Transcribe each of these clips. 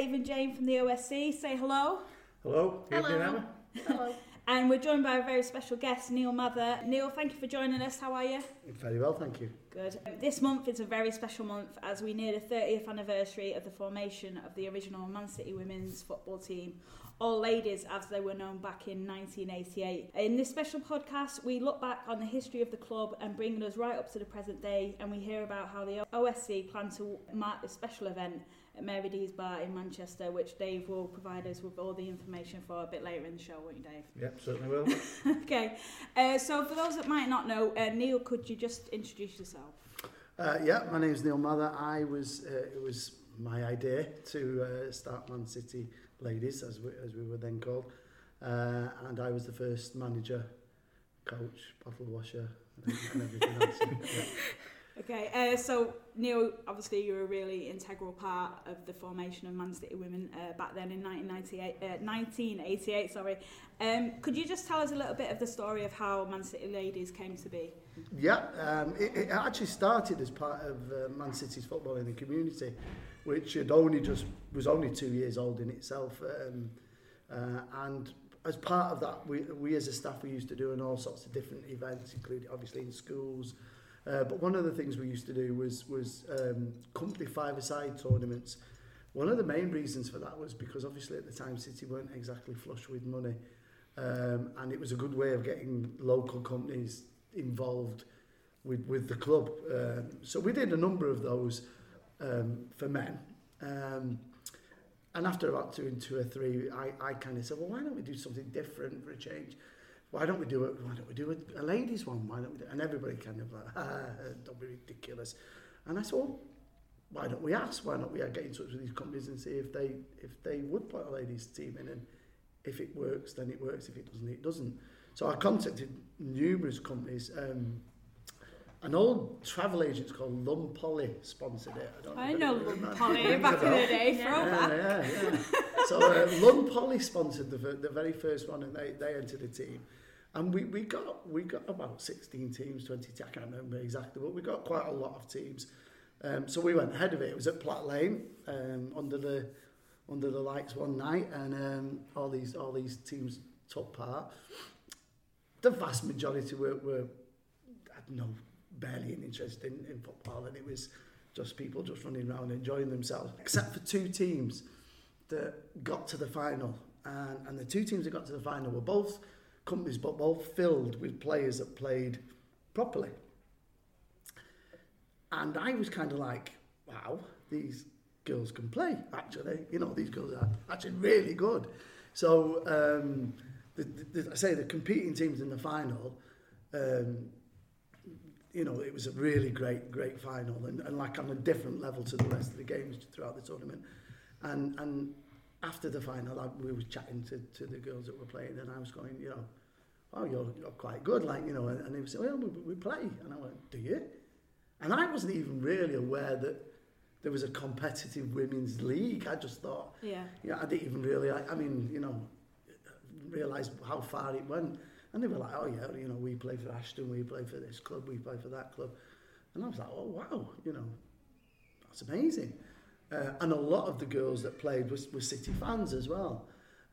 Dave and Jane from the OSC. Say hello. Hello. Hello. Emma. Hello. And we're joined by a very special guest, Neil Mather. Neil, thank you for joining us. How are you? Very well, thank you. Good. This month is a very special month as we near the 30th anniversary of the formation of the original Man City women's football team, All Ladies as they were known back in 1988. In this special podcast, we look back on the history of the club and bring us right up to the present day, and we hear about how the OSC plan to mark this special event at Mary Dees Bar in Manchester, which Dave will provide us with all the information for a bit later in the show, won't you, Dave? Yep, certainly will. Okay, so for those that might not know, Neil, could you just introduce yourself? Yeah, my name's Neil Mather. It was my idea to start Man City Ladies, as we were then called, and I was the first manager, coach, bottle washer, and everything else. Yeah. Okay, so Neil, obviously you're a really integral part of the formation of Man City Women back then in 1988. Sorry. Could you just tell us a little bit of the story of how Man City Ladies came to be? Yeah, it actually started as part of Man City's football in the community, which was only 2 years old in itself, and as part of that, we as a staff, we used to do all sorts of different events, including obviously in schools. But one of the things we used to do was company five-a-side tournaments. One of the main reasons for that was because obviously at the time City weren't exactly flush with money, and it was a good way of getting local companies involved with the club. So we did a number of those for men. And after about two or three, I kind of said, well, why don't we do something different for a change? Why don't we do a ladies one? Why don't we do it? And everybody kind of like, don't be ridiculous. And I said, well, why don't we ask? Why don't we get in touch with these companies and see if they would put a ladies team in, and if it works, then it works. If it doesn't, it doesn't. So I contacted numerous companies. An old travel agent called Lum Polly sponsored it. I know Lum Polly back in the day. Throwback. Yeah. So Lum Polly sponsored the very first one, and they entered the team. And we got about 16 teams, 20, I can't remember exactly, but we got quite a lot of teams. So we went ahead of it. It was at Platt Lane, under the lights one night, and all these teams took part. The vast majority were had barely an interest in football, and it was just people just running around enjoying themselves, except for two teams that got to the final. And the two teams that got to the final were both companies, but both filled with players that played properly. And I was kind of like, wow, these girls can play, actually. These girls are actually really good. So, the competing teams in the final, it was a really great final, and like on a different level to the rest of the games throughout the tournament. And after the final, we were chatting to the girls that were playing, and I was going, oh, you're quite good, and they would say, well, we play. And I went, do you? And I wasn't even really aware that there was a competitive women's league. I just thought, I didn't even really, realise how far it went. And they were like, oh yeah, we play for Ashton, we play for this club, we play for that club. And I was like, oh wow, that's amazing. And a lot of the girls that played were City fans as well.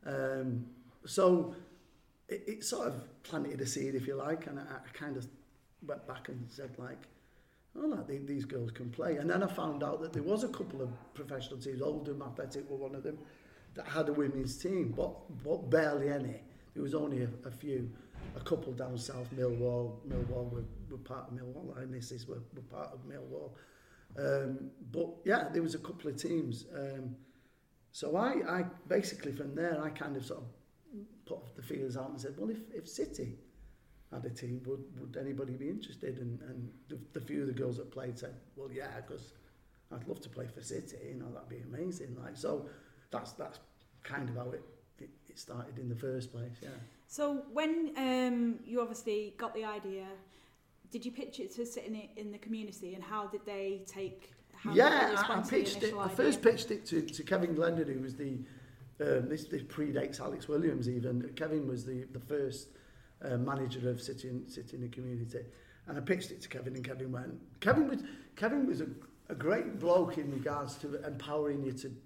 So it sort of planted a seed, if you like, and I kind of went back and said these girls can play. And then I found out that there was a couple of professional teams, Oldham Athletic were one of them, that had a women's team, but barely any. There was only a few, a couple down south, Millwall were part of Millwall, and Nisses were part of Millwall. But yeah, there was a couple of teams. So I basically from there, I kind of sort of put the feelers out and said, well, if City had a team, would anybody be interested? And the few of the girls that played said, well, yeah, because I'd love to play for City, that'd be amazing. So that's kind of how it started in the first place, yeah. So when you obviously got the idea, did you pitch it to City in the community, and how did they take? I pitched it. I first pitched it to Kevin Glendon, who was this predates Alex Williams even. Kevin was the first manager of City in the community, and I pitched it to Kevin, and Kevin went. Kevin was a great bloke in regards to empowering you to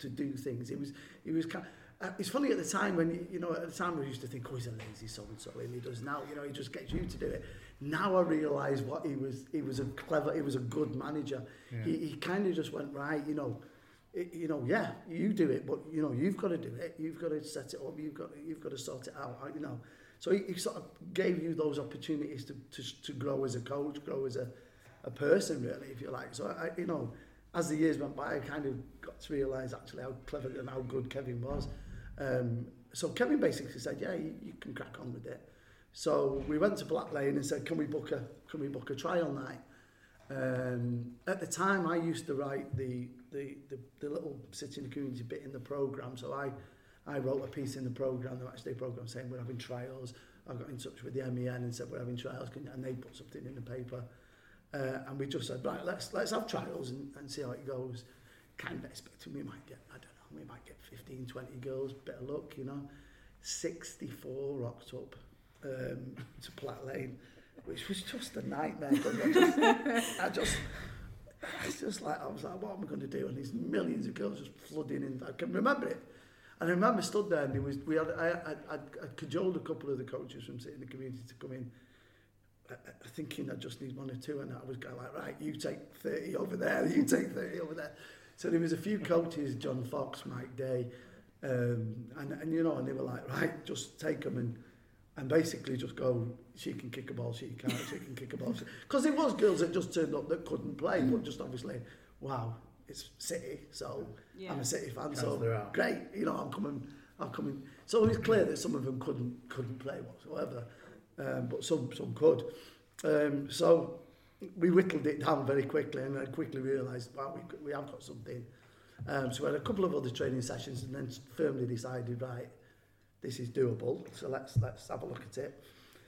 to do things. He was kind it's funny at the time when, you know, at the time we used to think, oh, he's a lazy so-and-so, and he does now, you know, he just gets you to do it. Now I realise what he was a good manager. Yeah. He kind of just went, right, you know, yeah, you do it, but, you know, you've got to do it. You've got to set it up. You've got to sort it out, you know. So he sort of gave you those opportunities to grow as a coach, grow as a person, really, if you like. So, you know, as the years went by, I kind of got to realise actually how clever and how good Kevin was. So Kevin basically said, yeah, you can crack on with it. So we went to Black Lane and said, can we book a trial night? At the time, I used to write the little City in the Community bit in the programme. So I wrote a piece in the programme, the matchday programme, saying we're having trials. I got in touch with the MEN and said we're having trials, and they put something in the paper. And we just said, right, let's have trials and see how it goes. Kind of expecting we might get, I don't know, we might get 15, 20 girls, bit of luck, you know. 64 rocked up to Black Lane, which was just a nightmare. I was like, what am I going to do? And these millions of girls just flooding in. I can remember it. And I remember stood there and I cajoled a couple of the coaches from City in the Community to come in, thinking I just need one or two, and I was going like, right, you take 30 over there, you take 30 over there. So there was a few coaches, John Fox, Mike Day, and you know, and they were like, right, just take them and basically just go, she can kick a ball, she can't, she can kick a ball. Because there was girls that just turned up that couldn't play, but just obviously, wow, it's City, so I'm a City fan, so great, you know, I'm coming. So it was clear that some of them couldn't play whatsoever, but some could. So we whittled it down very quickly, and I quickly realised, wow, we have got something. So we had a couple of other training sessions, and then firmly decided, right, this is doable. So let's have a look at it.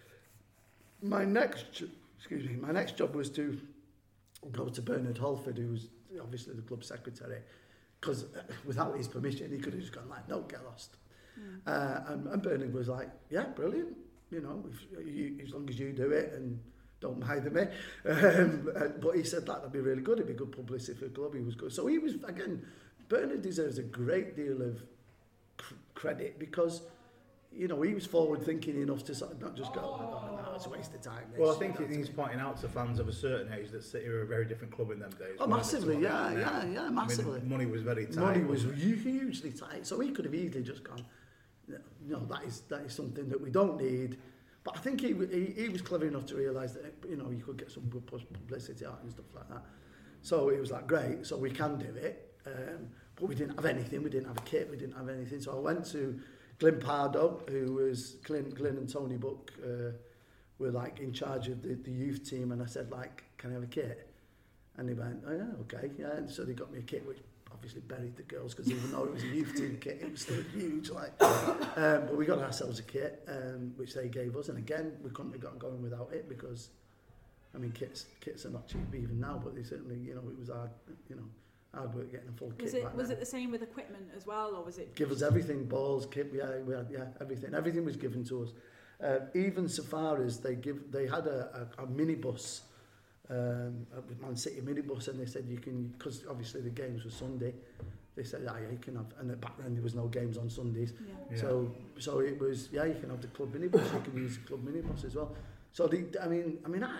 My next job was to go to Bernard Holford, who was obviously the club secretary, because without his permission, he could have just gone like, no, get lost. And Bernard was like, yeah, brilliant. You know, as long as you do it and don't bother me. But he said that'd be really good. It'd be good publicity for the club. He was good. So he was, again, Bernard deserves a great deal of credit because, you know, he was forward thinking enough to sort of not just go, oh, no, it's a waste of time. Well, I think he's pointing out to fans of a certain age that City were a very different club in them days. Oh, massively, yeah, massively. I mean, money was very tight. Money was hugely tight. So he could have easily just gone, no, that is something that we don't need. But I think he was clever enough to realise that, you know, you could get some good publicity out and stuff like that. So it was like, great, so we can do it. But we didn't have anything. We didn't have a kit. We didn't have anything. So I went to Glyn Pardo, who was Glyn and Tony Buck were like in charge of the youth team, and I said, like, can I have a kit? And they went, oh yeah, okay, yeah. And so they got me a kit, which obviously buried the girls, because even though it was a youth team kit, it was still huge. Like, but we got ourselves a kit, which they gave us, and again, we couldn't have gotten going without it, because I mean, kits are not cheap even now, but they certainly, you know, it was hard, you know. Hard work getting a full kit. Was it the same with equipment as well, or was it? Give us everything, balls, kit, we had everything. Everything was given to us. Even so far as they had a minibus, a Man City minibus, and they said you can, because obviously the games were Sunday. They said, yeah, you can have, and back then there was no games on Sundays. Yeah. So it was, yeah, you can have the club minibus. You can use the club minibus as well. So I mean,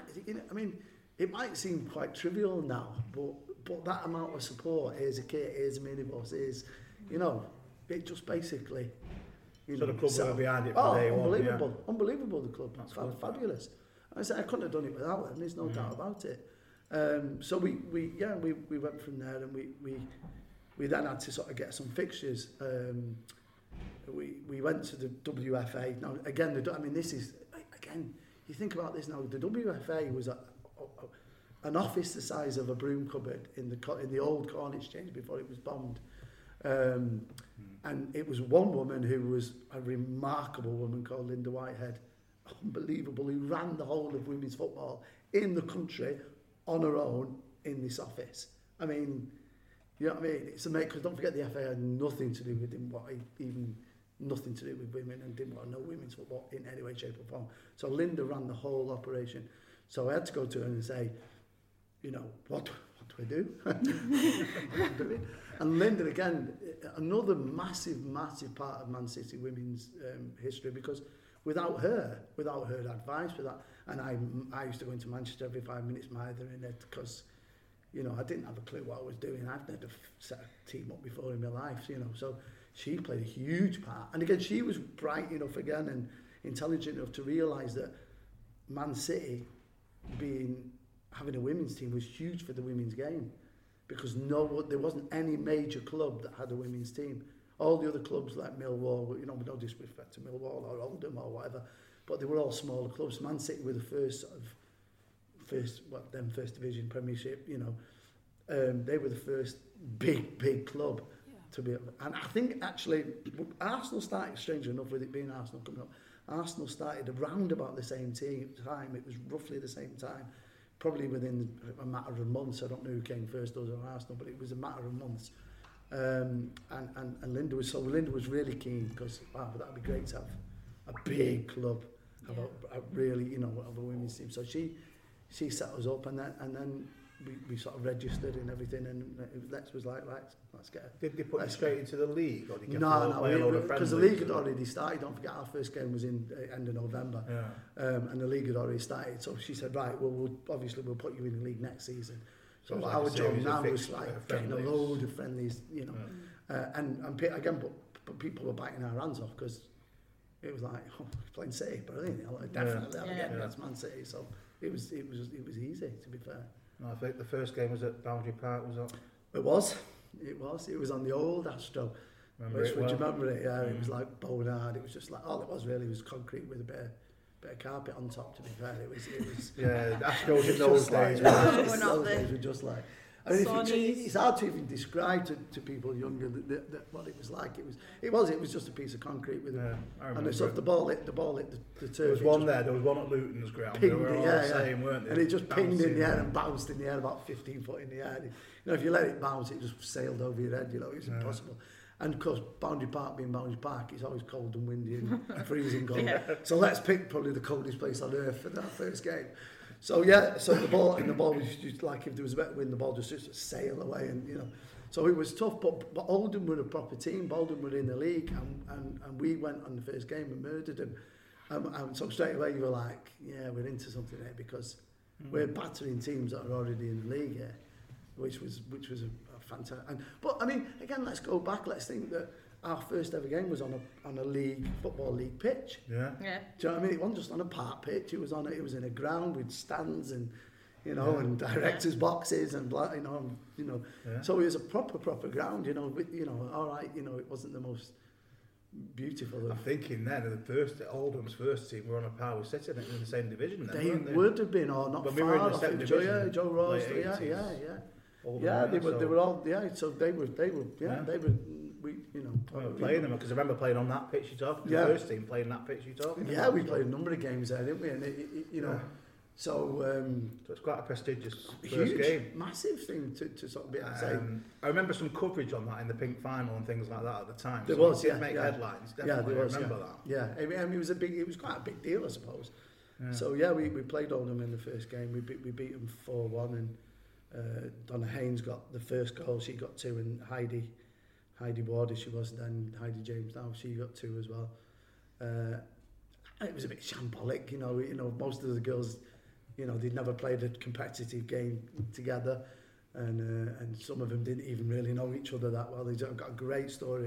it might seem quite trivial now, but that amount of support, here's a kit, here's a minibus, here's, you know, it just basically, you know. So the club were behind it for day one. Unbelievable, the club. That's fabulous. I said I couldn't have done it without them, there's no doubt about it. So we went from there, and we then had to sort of get some fixtures. We went to the WFA. Now, again, this is, again, you think about this now, the WFA was an office the size of a broom cupboard in the old Corn Exchange before it was bombed. And it was one woman who was a remarkable woman called Linda Whitehead, unbelievable, who ran the whole of women's football in the country on her own in this office. I mean, you know what I mean? It's amazing, because don't forget the FA had nothing to do with nothing to do with women, and didn't want to know women's football in any way, shape or form. So Linda ran the whole operation. So I had to go to her and say, you know, what do I do? What am I doing? And Linda, again, another massive part of Man City women's history, because without her advice, and I used to go into Manchester every 5 minutes, either in it, because, you know, I didn't have a clue what I was doing. I've never set a team up before in my life, you know, so she played a huge part. And again, she was bright enough again and intelligent enough to realise that Man City having a women's team was huge for the women's game, because there wasn't any major club that had a women's team. All the other clubs like Millwall, you know, with no disrespect to Millwall or Oldham or whatever, but they were all smaller clubs. Man City were the first division Premiership, you know. They were the first big club to be. And I think actually Arsenal started, strangely enough, with it being Arsenal coming up. Arsenal started around about the same time. It was roughly the same time, probably within a matter of months. I don't know who came first, us or Arsenal, but it was a matter of months. And Linda was really keen, because that'd be great to have a big club, have a really, you know, have a women's team. So she set us up, and then we sort of registered and everything, and Lex was like, right, let's get it. Did they put you straight into the league, or did you No, because the league had already started. Don't forget, our first game was in end of November, and the league had already started. So she said, right, well, we'll put you in the league next season. So like our job now was like getting a load of friendlies, you know, and again, but people were biting our hands off, because it was like, oh, playing City, brilliant, definitely, that's Man City. So it was easy, to be fair. No, I think the first game was at Boundary Park, was it? It was on the old Astro. Would you remember it? Yeah, it was like bone hard. It was just like, all it was really was concrete with a bit of carpet on top, to be fair. It was yeah, Astros in those days. Those days were just like, I mean, it's hard to even describe to people younger that what it was like. It was just a piece of concrete with and the ball hit the turf. There was one there was one at Luton's ground. They were all the same, weren't they? And it just pinged in the air and bounced in the air about 15 foot in the air. You know, if you let it bounce, it just sailed over your head. You know, it's impossible. And of course, Boundary Park being Boundary Park, it's always cold and windy and freezing cold. So let's pick probably the coldest place on earth for that first game. So the ball was just like, if there was a better wind, the ball just sail away, and you know. So it was tough, but Oldham were a proper team. Oldham were in the league, and we went on the first game and murdered them. And so straight away you were like, yeah, we're into something there, because we're battering teams that are already in the league here, which was a fantastic. But I mean, again, let's go back. Let's think that our first ever game was on a football league pitch. Yeah. Do you know what I mean? It wasn't just on a park pitch. It was in a ground with stands and, you know, and directors' boxes and blah, you know. Yeah. So it was a proper ground. You know, all right. You know, it wasn't the most beautiful. I'm thinking then Oldham's first team were on a par with City in the same division. Then, they would have been, or not when far we were in the off. second division. Joe Rose. Yeah. They were all. Yeah. So they were. We were playing them, because I remember playing on that pitch you talked. The first team playing that pitch you talked. Yeah, we played a number of games there, didn't we? And you know, so it's quite a prestigious first huge, game, massive thing to sort of be able to say. I remember some coverage on that in the Pink Final and things like that at the time. There so was, it did make headlines. Definitely, there was, I remember that. Yeah, I mean, it was quite a big deal, I suppose. Yeah. So yeah, we played Oldham in the first game. We beat them 4-1, and Donna Haynes got the first goal. She got 2, and Heidi Ward, as she was then, Heidi James now, she got 2 as well. And it was a bit shambolic, you know, most of the girls, you know, they'd never played a competitive game together, and some of them didn't even really know each other that well. They've got a great story.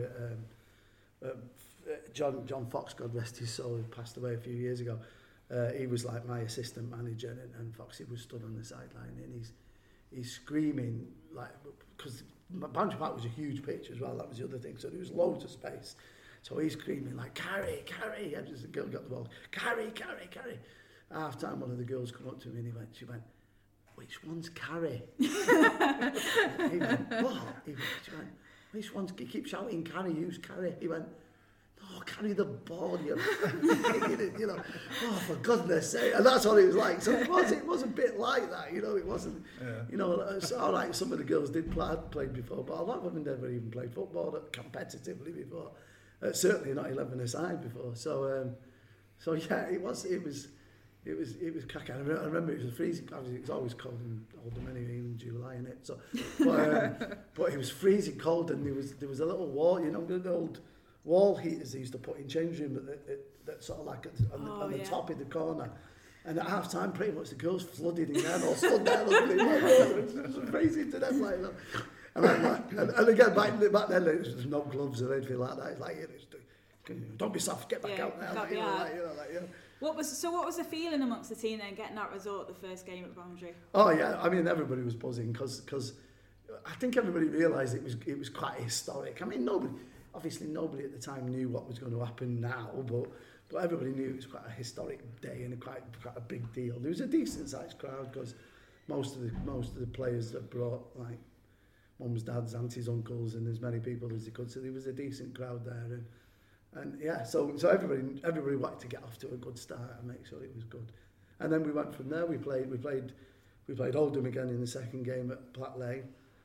John Fox, God rest his soul, passed away a few years ago. He was like my assistant manager, and Foxy was stood on the sideline, and he's screaming, like, because Boundary Park was a huge pitch as well. That was the other thing. So there was loads of space. So he's screaming like, carry. And just the girl got the ball. Carry. Half time, one of the girls come up to me and she went, which one's carry? He went, what? She went, which one's? He keeps shouting, carry. Use carry. He went, no, carry the ball, you know. Oh, for goodness sake. And that's what it was like. So it was a bit like that, you know. It wasn't, you know, it's all right, some of the girls did play before, but a lot of them never even played football competitively before. Certainly not 11-a-side before. So yeah, it was it was cracking. I remember it was freezing. Obviously, it's always cold in Oldham anyway, even July in it. So, but it was freezing cold, and there was a little wall, you know, the old wall heaters they used to put in change room that sort of like on the top of the corner. And at half time, pretty much the girls flooded in there, all stood there looking at it was freezing to them, like, look. And again, back then, there was no gloves or anything like that. It's like, don't be soft, get back out there. What was the feeling amongst the team then, getting that result, the first game at Boundary? Oh yeah, I mean everybody was buzzing because I think everybody realised it was quite historic. I mean nobody at the time knew what was going to happen now, but everybody knew it was quite a historic day and quite a big deal. There was a decent sized crowd because most of the players that brought like mums, dads, aunties, uncles, and as many people as they could. So there was a decent crowd there, and yeah, so everybody wanted to get off to a good start and make sure it was good. And then we went from there. We played Oldham again in the second game at Platt Lane,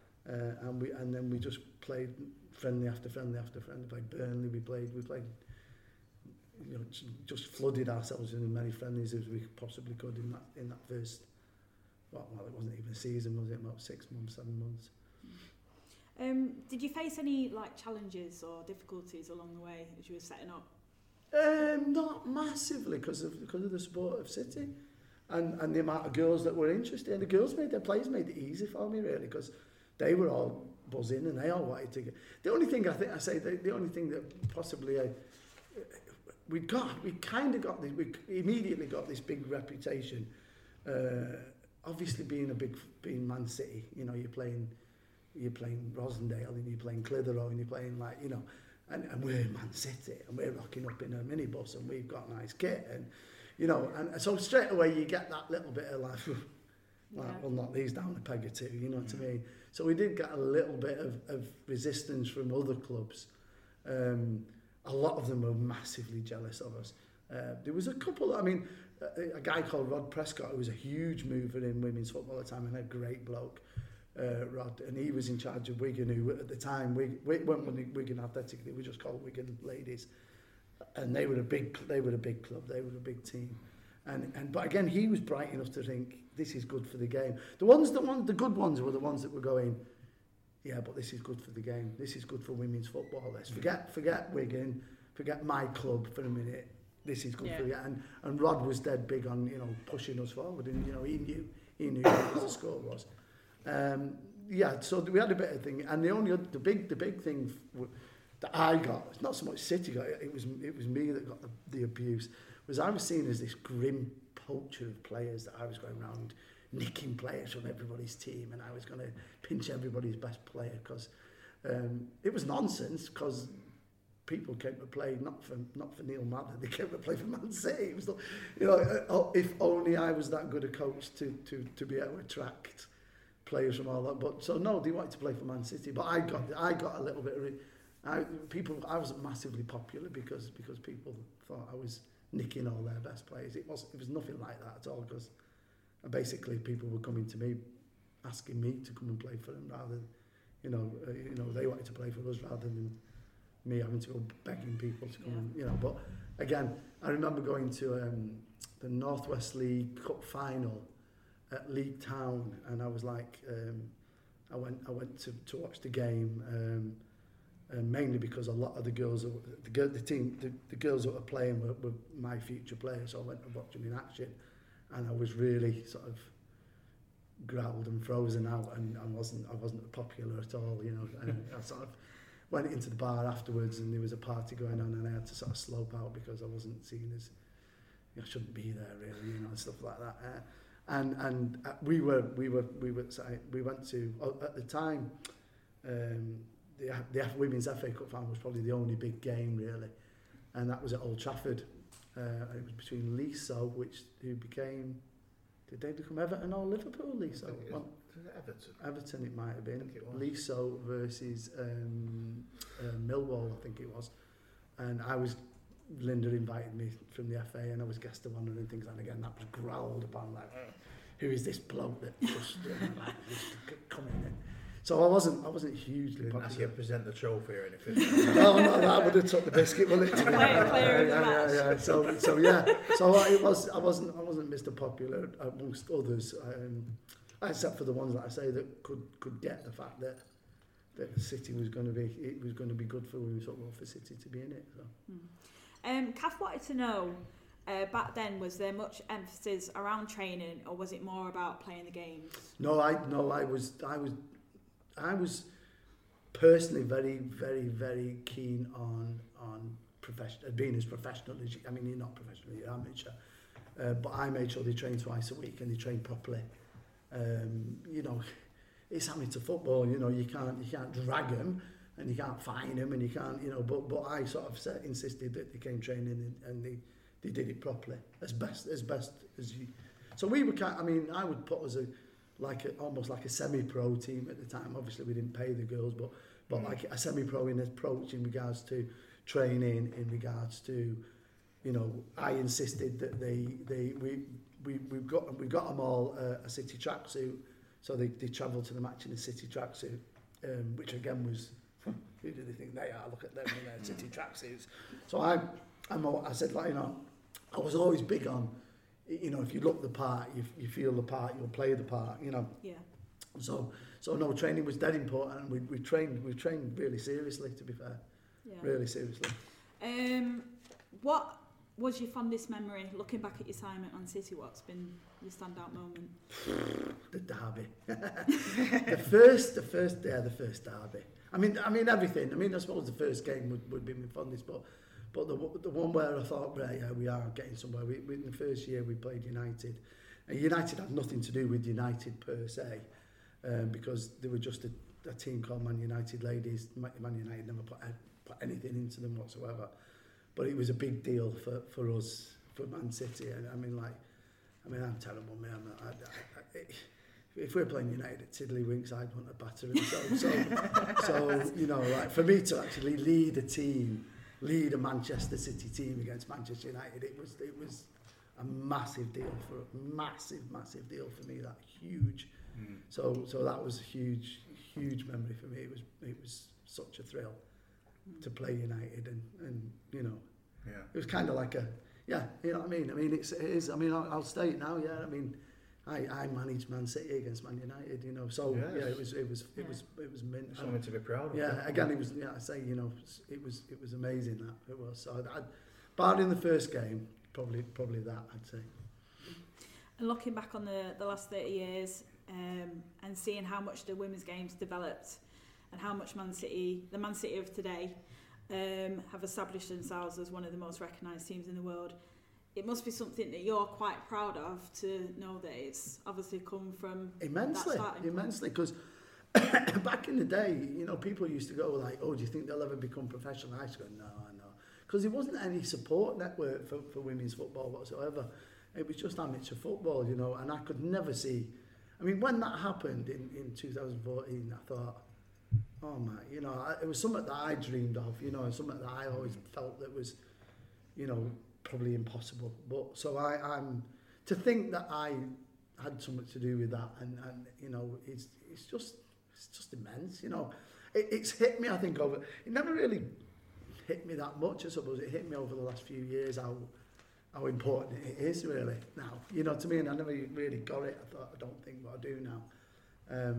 and then we just played friendly after friendly after friendly. We played Burnley. We played. You know, just flooded ourselves in as many friendlies as we possibly could in that first. Well, it wasn't even a season, was it? About 6 months, 7 months. Did you face any like challenges or difficulties along the way as you were setting up? Not massively because of the support of City and the amount of girls that were interested. And the players made it easy for me really because they were all buzzing and they all wanted to get. The only thing the only thing that possibly we immediately got this big reputation. Obviously being Man City, you know, you're playing Rosendale and you're playing Clitheroe and you're playing like, you know, and we're Man City and we're rocking up in a minibus and we've got nice kit and, you know, and so straight away you get that little bit of like, we'll knock these down a peg or two, you know what I mean? So we did get a little bit of resistance from other clubs. A lot of them were massively jealous of us. There was a couple, I mean, a guy called Rod Prescott, who was a huge mover in women's football at the time and a great bloke. Rod, and he was in charge of Wigan, who at the time we weren't Wigan Athletic, they were just called Wigan Ladies, and they were a big club, they were a big team, and but again he was bright enough to think this is good for the game. The good ones were the ones that were going, yeah, but this is good for the game, this is good for women's football. Let's forget Wigan, forget my club for a minute. This is good for the game. And Rod was dead big on, you know, pushing us forward, and you know he knew what the score was. So we had a bit of thing, and the big thing that I got, it's not so much City got it was me that got the abuse, was I was seen as this grim poacher of players, that I was going around nicking players from everybody's team and I was going to pinch everybody's best player because it was nonsense, because people came to play not for Neil Mather, they came to play for Man City. It was, you know, if only I was that good a coach to be able to attract players from all that. But so no, they wanted to play for Man City. But I got a little bit of I wasn't massively popular because people thought I was nicking all their best players. It was nothing like that at all, because basically people were coming to me asking me to come and play for them rather than, they wanted to play for us rather than me having to go begging people to come and, but again, I remember going to the North West League Cup final at League Town, and I was like, I went to watch the game, mainly because a lot of the girls, the girls that were playing were my future players, so I went to watch them in action, and I was really sort of growled and frozen out, and I wasn't popular at all, and I sort of went into the bar afterwards, and there was a party going on, and I had to sort of slope out because I wasn't seen as, I shouldn't be there really, and stuff like that. And we went to, at the time, the Women's FA Cup final was probably the only big game really, and that was at Old Trafford. It was between Leeso, who became, did they become Everton or Liverpool? Leeso? Everton it might have been. Leeso versus Millwall, I think it was. And Linda invited me from the FA, and I was guest of honour and things, and again that was growled upon, like, who is this bloke that just coming in? So I wasn't hugely Didn't ask you popular. to present the trophy or anything. No, no, that would have took the biscuit, wouldn't it? Player of the match. Yeah. So yeah. So I wasn't Mr. Popular amongst others, except for the ones that I say that could get the fact that City was going to be good for women's football for City to be in it. So. Kath wanted to know, back then, was there much emphasis around training, or was it more about playing the games? No, I was personally very, very, very keen on being as professional as you. I mean, you're not professional, you're amateur. But I made sure they trained twice a week and they trained properly. You know, it's amateur football. You know, you can't drag them and you can't fine them and you can't. You know, but I sort of insisted that they came training and they did it properly as best as you. So we were I mean, I would put us almost like a semi-pro team at the time. Obviously, we didn't pay the girls, but like a semi-pro in approach in regards to training, in regards to, you know, I insisted that we got them all a City tracksuit, so they travelled to the match in a City tracksuit, which again was, who do they think they are? Look at them in their City tracksuits. So I said, like, you know, I was always big on, you know, if you look the part, you feel the part, you'll play the part, you know. Yeah. So no, training was dead important, and we trained really seriously, to be fair. Yeah. Really seriously. What was your fondest memory, looking back at your time at Man City? What's been your standout moment? The derby. the first derby. I mean everything. I mean, I suppose the first game would be my fondest, but the one where I thought, right, yeah, we are getting somewhere. We in the first year we played United, and United had nothing to do with United per se, because they were just a team called Man United Ladies. Man United never put anything into them whatsoever, but it was a big deal for us, for Man City. And I mean, I'm terrible, man. If we're playing United at Tiddlywinks, I'd want a battering. So you know, like, for me to actually lead a Manchester City team against Manchester United, it was a massive deal massive deal for me. That huge. So that was a huge memory for me. It was such a thrill to play United, and you know, it was kind of like you know what I mean. I mean, it is. I mean, I'll state now. Yeah, I mean, I managed Man City against Man United. You know, so yeah, it was mint. Something to be proud of. Yeah, again, it was. Yeah, I say, you know, it was amazing, that it was. So barring the first game, probably that, I'd say. And looking back on the last 30 years, and seeing how much the women's game's developed, and how much the Man City of today have established themselves as one of the most recognised teams in the world, it must be something that you're quite proud of, to know that it's obviously come from immensely, because back in the day, you know, people used to go like, oh, do you think they'll ever become professional? I used to go, no, because there wasn't any support network for women's football whatsoever. It was just amateur football, you know, and I could never see. I mean, when that happened in 2014, I thought, oh my, you know, it was something that I dreamed of, you know, and something that I always felt that was, you know, probably impossible. But so I'm to think that I had something to do with that, and you know, it's just immense, you know. It's hit me, I think, over. It never really hit me that much, I suppose. It hit me over the last few years how important it is really now. You know, to me, and I never really got it. I don't think what I do now.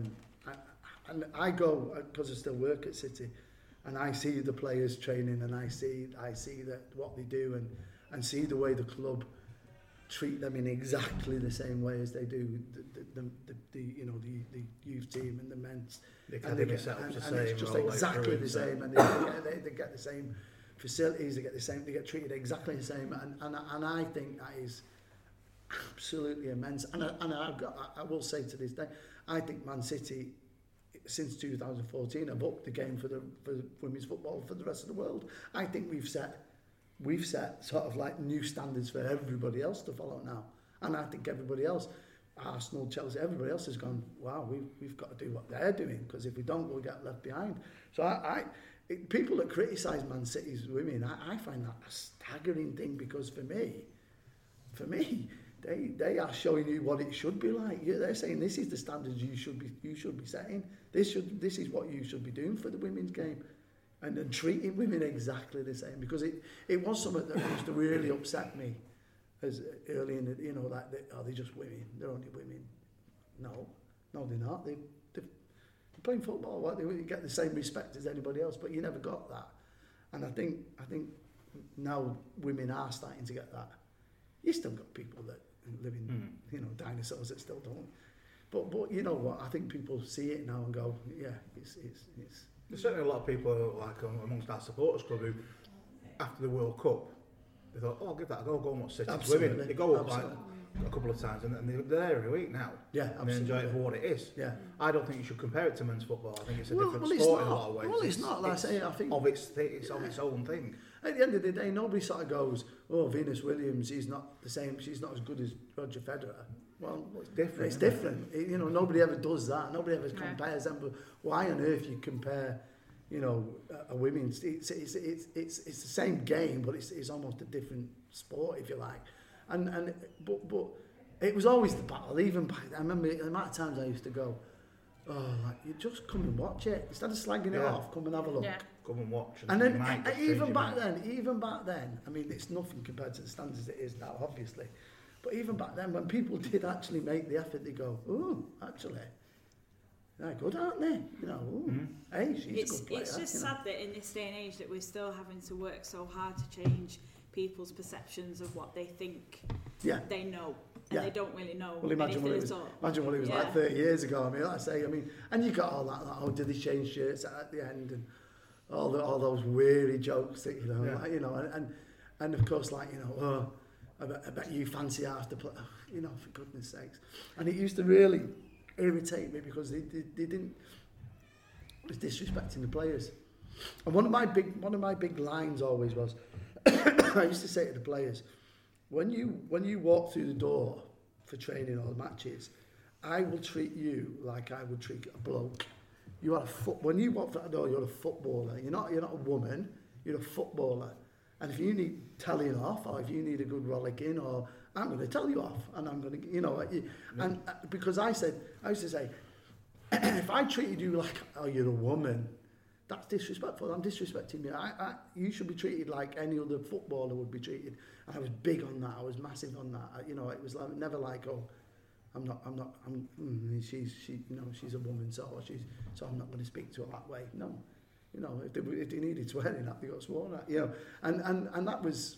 And I go, because I still work at City, and I see the players training, and I see that what they do, and see the way the club treat them in exactly the same way as they do the you know, the youth team and the men's. The academy setup's the same. It's just exactly the same, and they get the same facilities, they get treated exactly the same, and I think that is absolutely immense. And I will say to this day, I think Man City, since 2014, have upped the game for women's football for the rest of the world. I think we've set sort of like new standards for everybody else to follow now, and I think everybody else, Arsenal, Chelsea, everybody else has gone, wow, we've got to do what they're doing, because if we don't, we'll get left behind. So people that criticise Man City's women, I find that a staggering thing, because for me, they are showing you what it should be like. They're saying this is the standards you should be setting. This is what you should be doing for the women's game, and treating women exactly the same, because it was something that used to really upset me as early in the, you know, like they're just women. They're only women. No, they're not. They're playing football. What, they get the same respect as anybody else, but you never got that. And I think now women are starting to get that. You still got people that live in, you know, dinosaurs that still don't. But you know what? I think people see it now and go, yeah, it's. There's certainly a lot of people like amongst our supporters club who, after the World Cup, they thought, oh, I'll give that a go and watch City's women. They go up like a couple of times and they're there every week now. Yeah, and they enjoy it for what it is. Yeah. I don't think you should compare it to men's football. I think it's a different sport in a lot of ways. Well, it's not. Like I say, I think it's of its own thing. At the end of the day, nobody sort of goes, oh, Venus Williams, she's not the same. She's not as good as Roger Federer. Well, it's different. It's different. You know, nobody ever does that. Nobody ever compares them. But why on earth you compare, you know, a women's? It's the same game, but it's almost a different sport, if you like. But it was always the battle. Even back then, I remember the amount of times I used to go, oh, like, you just come and watch it instead of slagging it off. Come and have a look. Yeah. Come and watch. And then even back then, I mean, it's nothing compared to the standards it is now, obviously. But even back then, when people did actually make the effort, they go, oh, actually, they're good, aren't they? You know, hey, she's a good player. It's just sad that in this day and age that we're still having to work so hard to change people's perceptions of what they think they know. And they don't really know. Well, imagine what it was like 30 years ago. I mean, like I say, and you got all that, like, oh, did they change shirts at the end, and all those weary jokes that, you know, like, you know, and of course, like, you know, oh, I bet you fancy after play, oh, you know, for goodness sakes. And it used to really irritate me because they didn't, it was disrespecting the players. And one of my big lines always was, I used to say to the players, when you walk through the door for training or matches, I will treat you like I would treat a bloke. You are when you walk through that door, you're a footballer. You're not a woman. You're a footballer. And if you need telling off, or if you need a good rollicking, or I'm going to tell you off, and I'm going to, you know, and because I used to say, if I treated you like, oh, you're a woman, that's disrespectful. I'm disrespecting you. You should be treated like any other footballer would be treated. And I was big on that. I was massive on that. You know, it was like, never like, oh, she's a woman, so I'm not going to speak to her that way. No, you know, if they needed swearing at, they got sworn at. You know, and that was,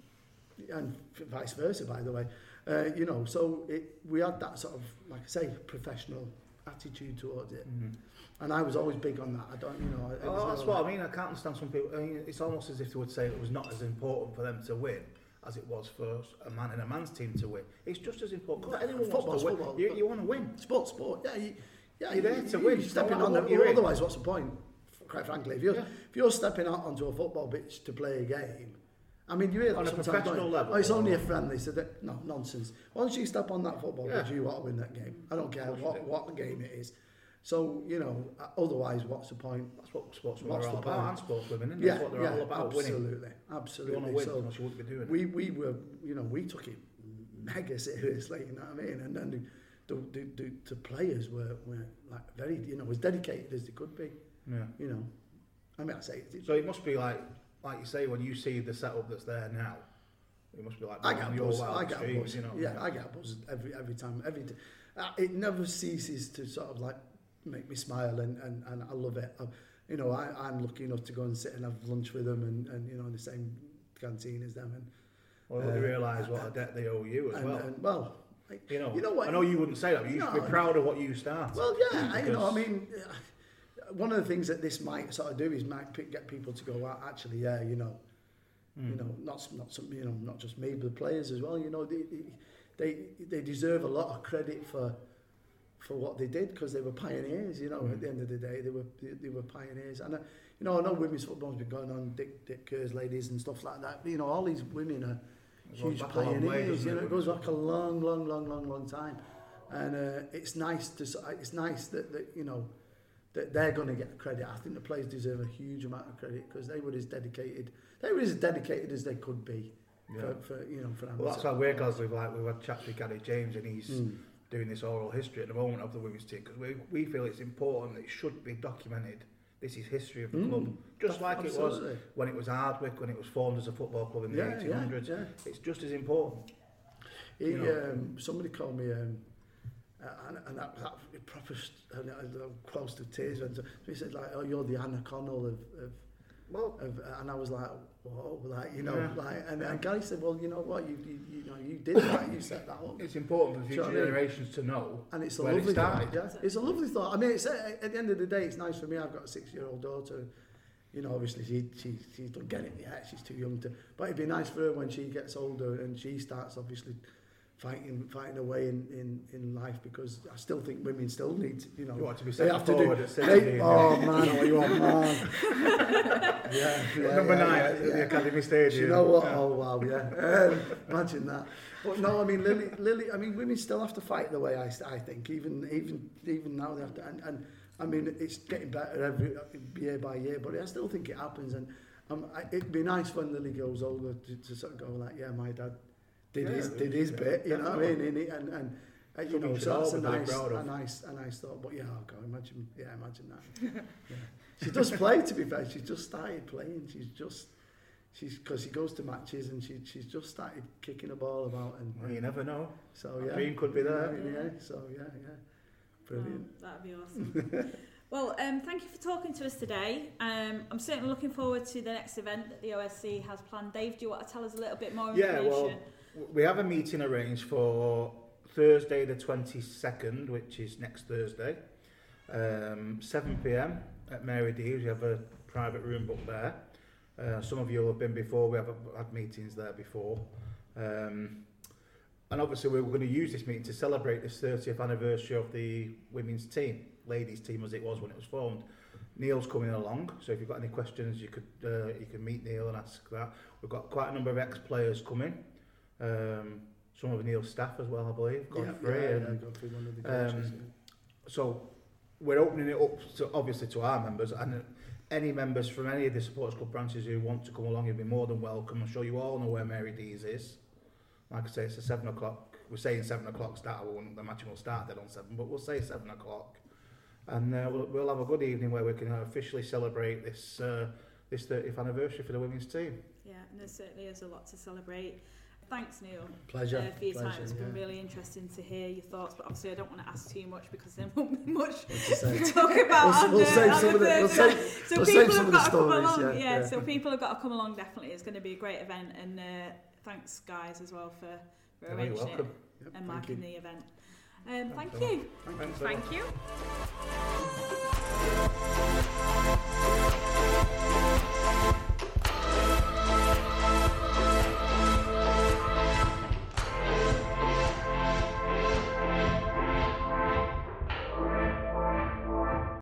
and vice versa, by the way. You know, so we had that sort of, like I say, professional attitude towards it. Mm-hmm. And I was always big on that. I don't, you know. That's what I mean. I can't understand some people. I mean, it's almost as if they would say it was not as important for them to win as it was for a man in a man's team to win. It's just as important. Because anyone wants to win. Football. You want to win. Sport. Yeah, you're there to win. You're stepping on them. Otherwise, what's the point? Quite frankly, if you're stepping out onto a football pitch to play a game, I mean, you hear that on a professional level. Oh, it's only a friendly, so no nonsense. Once you step on that football pitch, you want to win that game. I don't care what game it is. So, you know, otherwise, what's the point? That's what sportsmen are all about, and sportswomen, isn't it? Yeah, That's what they're all about, winning. Absolutely. You want to win, so you wouldn't be doing it. We were, you know, we took it mega seriously, you know what I mean? And then the players were like very, you know, as dedicated as they could be. Yeah. You know, I mean, I say it. So it must be like you say, when you see the setup that's there now, it must be like I get a buzz. You know, yeah, I get a buzz every time. It never ceases to sort of like make me smile, and I love it. You know, I'm lucky enough to go and sit and have lunch with them, and you know, in the same canteen as them. And well, they realise what a debt they owe you as well. And, well, you know what? I know you wouldn't say that, but you should be proud of what you started. Well, yeah, you know, I mean, one of the things that this might sort of do is get people to go, well, actually, yeah, you know, not some, you know, not just me, but the players as well. You know, they deserve a lot of credit for what they did, because they were pioneers. You know, at the end of the day, they were pioneers. And you know, I know women's football's been going on, Dick Kerr's ladies and stuff like that. But, you know, all these women are huge pioneers. You know, it goes back a long time. And it's nice that you know, that they're going to get credit. I think the players deserve a huge amount of credit, because they were as dedicated as they could be. for you know, for amateur. Well, that's how we're glad we've had chats with Gary James, and he's doing this oral history at the moment of the women's team, because we feel it's important that it should be documented. This is history of the club, just like absolutely. it was when it was Hardwick, when it was formed as a football club in the 1800s. Yeah. It's just as important. Somebody called me, and that proper, close to tears. And so he said, like, "Oh, you're the Anna Connell of." And I was like, whoa, like, you know, like, and Gary said, well, you know what, you did that, you set that up. It's important for future generations to know. And it's a where lovely it started. thought. Yeah, it's a lovely thought. I mean, it's at the end of the day, it's nice for me. I've got a 6-year-old daughter. You know, obviously she don't get it yet. She's too young to. But it'd be nice for her when she gets older and she starts obviously fighting away in life, because I still think women still need, you know, you want to be they have to do. Oh man, you are man. Number 9 at the Academy Stadium. You know what? Oh wow, yeah. Imagine that. But no, I mean Lily. I mean, women still have to fight the way I think. Even now they have to. And I mean, it's getting better every year by year. But I still think it happens. And it'd be nice when Lily goes older to sort of go like, yeah, my dad did his bit, you know what I mean? And you know, so that's a nice thought. But yeah, oh God, imagine that. Yeah. She does play, to be fair. She's just started playing. Because she goes to matches and she's just started kicking a ball about. And well, you never know. So yeah, dream could be there. Yeah. So yeah, brilliant. Oh, that'd be awesome. Well, thank you for talking to us today. I'm certainly looking forward to the next event that the OSC has planned. Dave, do you want to tell us a little bit more information? Yeah, well, we have a meeting arranged for Thursday the 22nd, which is next Thursday, 7 p.m. at Mary Dee's. We have a private room booked there. Some of you will have been before. We have had meetings there before. And obviously we're going to use this meeting to celebrate this 30th anniversary of the women's team, ladies team as it was when it was formed. Neil's coming along, so if you've got any questions, you can meet Neil and ask that. We've got quite a number of ex-players coming. Some of Neil's staff as well, I believe. Godfrey. Godfrey, one of the coaches. So we're opening it up obviously to our members, and any members from any of the supporters club branches who want to come along, you'll be more than welcome. I'm sure you all know where Mary Dee's is. Like I say, it's a 7 o'clock. We're saying 7 o'clock start. The match will start dead on 7, but we'll say 7 o'clock. And we'll have a good evening where we can officially celebrate this 30th anniversary for the women's team. Yeah, and there certainly is a lot to celebrate. Thanks, Neil. Pleasure. For your time. It's been really interesting to hear your thoughts, but obviously I don't want to ask too much because there won't be much to talk about. We'll save some of the so people have got to come stories, along. Yeah, so people have got to come along. Definitely, it's going to be a great event. And thanks, guys, as well for arranging it and marking the event. Thank you. Thanks, Thank you.